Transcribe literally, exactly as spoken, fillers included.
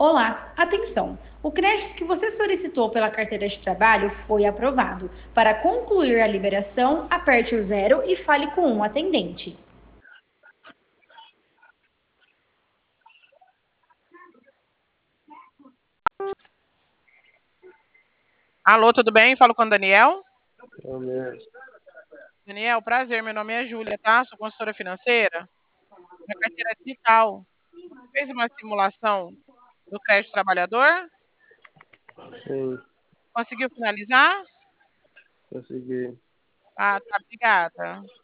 Olá, atenção! O crédito que você solicitou pela carteira de trabalho foi aprovado. Para concluir a liberação, aperte o zero e fale com um atendente. Alô, tudo bem? Falo com o Daniel. É mesmo. Daniel, prazer, meu nome é Júlia, tá? Sou consultora financeira. Minha carteira é digital. Fez uma simulação do crédito trabalhador? Sim, Conseguiu finalizar? consegui. Ah, tá, obrigada.